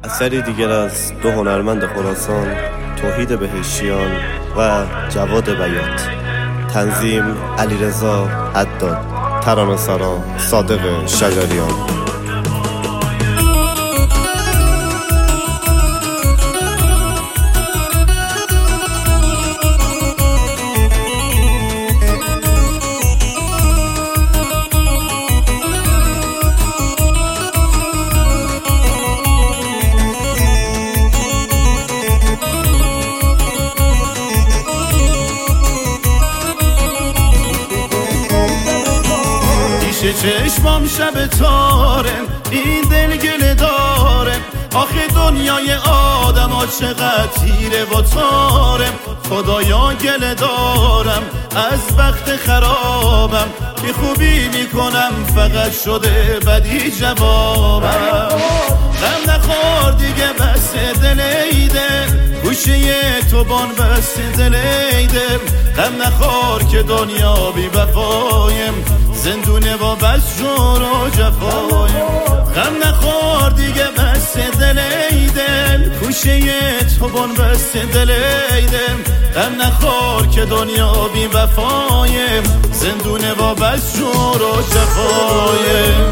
اثری دیگر از دو هنرمند خراسان، توحید بهشتیان و جواد بیات. تنظیم علیرضا حداد، ترانه‌سرا صادق شجریان. چشمام شب تارم، این دل گله دارم. آخه دنیای آدم ها چقدر تیره و تارم. خدایا گله دارم از وقت خرابم، بی خوبی میکنم فقط شده بدی جوابم. غم نخور دیگه بس دل ایدم، گوشه تو بان بس دل ایدم. غم نخور که دنیا بی وفایم، زندونه و بس جور و جفایم. غم نخور دیگه بس دل ایدم، گوشه تو بان بس دل ایدم. غم نخور که دنیا بی وفایم، زندونه و بس جور و جفایم.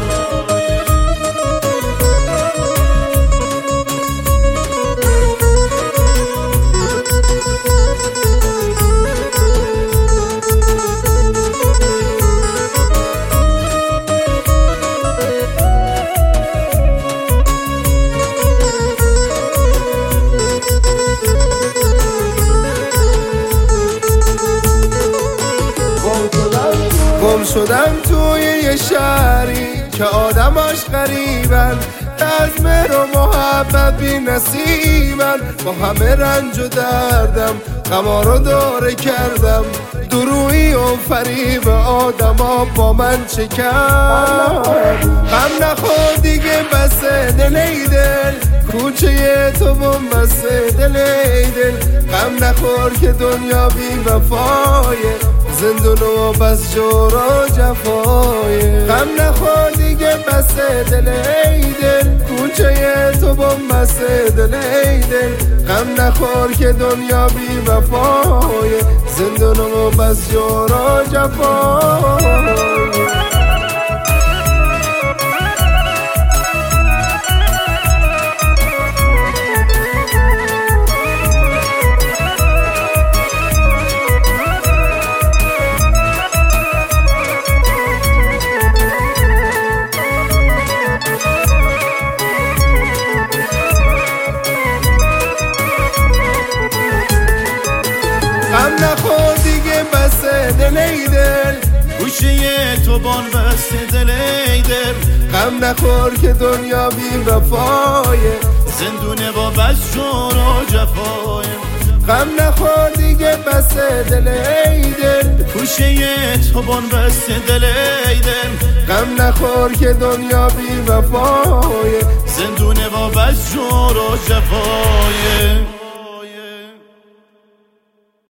گم شدم توی یه شهری که آدماش غریبن، از مهر و محبت بی نصیبن. با همه رنج و دردم غما رو داره کردم، درویی و فریب آدما با من چه کرد. غم نخور دیگه بس دل ای دل، کوچه تو بم بس دل ای دل. غم نخور که دنیا بی وفایه، زندون و بس جور و جفایه. غم نخور دیگه بس دل ای دل، کوچه تو بم بس دل ای دل. غم نخور که دنیا بی وفایه، زندون و بس جور و جفایه. غم نخور دیگه بس دل ای دل، گوشه تو بان بس دل ای دل. غم نخور که دنیا بی وفایه، زندونه با بس جور و جفایم. غم نخور دیگه بس دل ای دل، گوشه تو بان بس دل ای دل. غم نخور که دنیا بی وفایه، زندونه با بس جور و جفایم.